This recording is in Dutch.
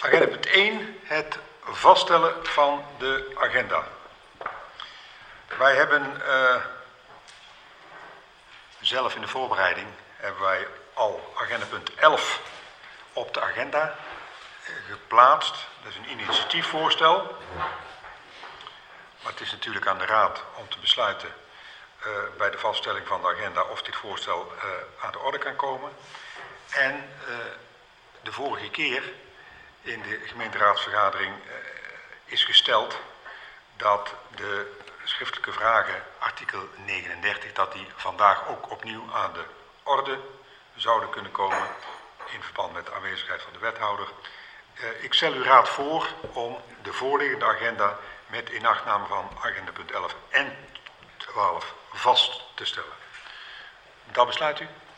Agenda punt 1, het vaststellen van de agenda. Wij hebben zelf in de voorbereiding hebben wij al agenda punt 11 op de agenda geplaatst. Dat is een initiatiefvoorstel. Maar het is natuurlijk aan de Raad om te besluiten bij de vaststelling van de agenda of dit voorstel aan de orde kan komen. En de vorige keer in de gemeenteraadsvergadering is gesteld dat de schriftelijke vragen, artikel 39, dat die vandaag ook opnieuw aan de orde zouden kunnen komen in verband met de aanwezigheid van de wethouder. Ik stel u raad voor om de voorliggende agenda met inachtname van agenda punt 11 en 12 vast te stellen. Dat besluit u?